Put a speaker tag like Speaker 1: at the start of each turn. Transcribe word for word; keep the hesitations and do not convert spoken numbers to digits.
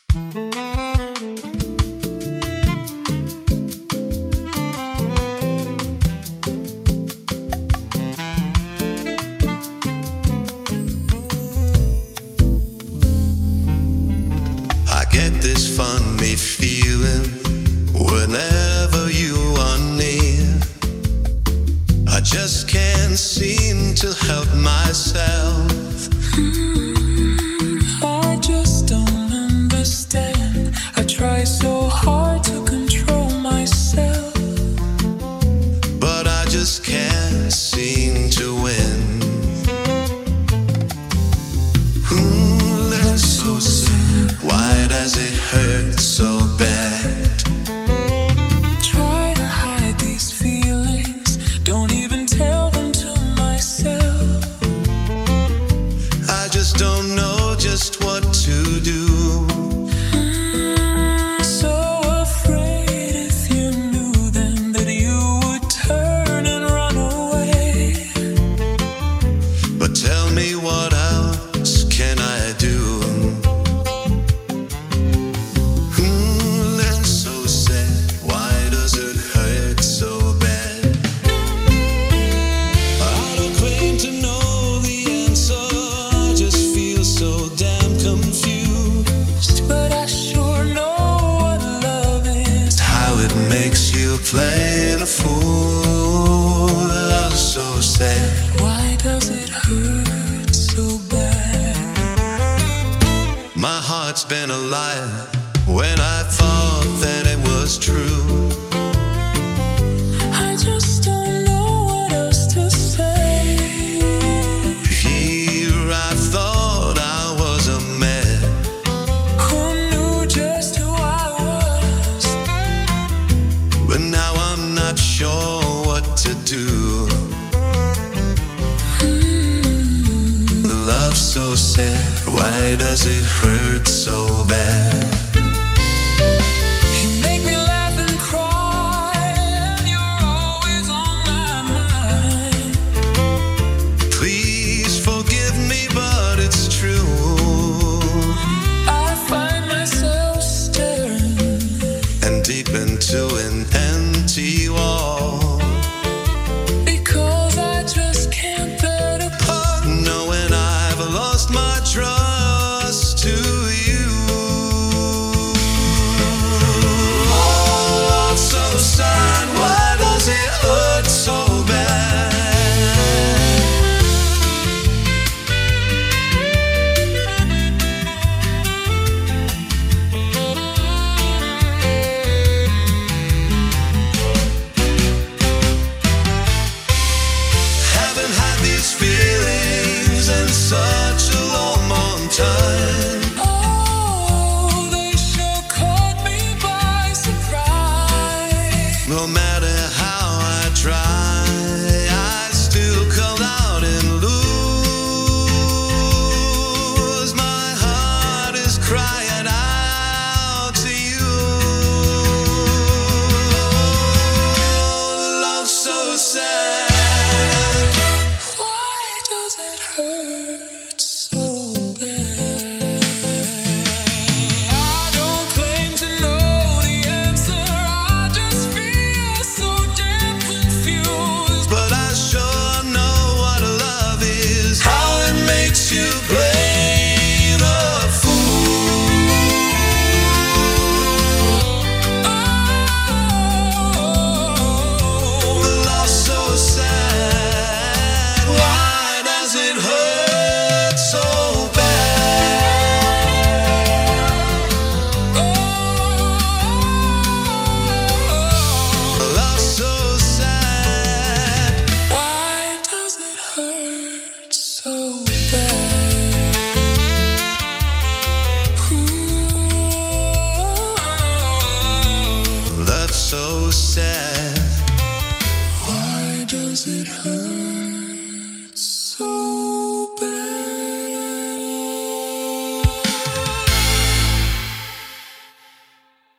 Speaker 1: I get this funny feeling whenever you are near. I just can't seem to help myself.
Speaker 2: I just don't understand. I try so hard to control myself,
Speaker 1: but I just can't seem to win. Ooh, that's so sad. Why does it hurt so bad?
Speaker 2: Try to hide these feelings, don't even tell them to myself.
Speaker 1: I just don't know just what to do.
Speaker 2: Mm, so afraid if you knew then that you would turn and run away.
Speaker 1: But tell me, what else can I do? Hmm, that's so sad. Why does it hurt so bad? I don't claim to know the answer, I just feel so damn confused.
Speaker 2: But I sure know what love is.
Speaker 1: How it makes you play the fool. Love's so sad.
Speaker 2: Why does it hurt so bad?
Speaker 1: My heart's been a liar when I thought that it was true.
Speaker 2: I just don't know what else to say.
Speaker 1: Here I thought I was a man,
Speaker 2: Who knew just who I was?
Speaker 1: but now I'm not sure what to do.
Speaker 2: Mm.
Speaker 1: Love's so sad. Why does it hurt so bad?
Speaker 2: You make me laugh and cry, and you're always on my mind.
Speaker 1: Please forgive me, but it's true.
Speaker 2: I find myself staring
Speaker 1: And deep into an empty wall,
Speaker 2: because I just can't bear to part.
Speaker 1: knowing I've lost my trust to you. Oh, so sad. Why does it hurt so bad? Haven't had these feelings in such a long, long time.
Speaker 2: Oh, they sure caught me by surprise.
Speaker 1: No matter how I try, I still come out and lose. My heart is crying.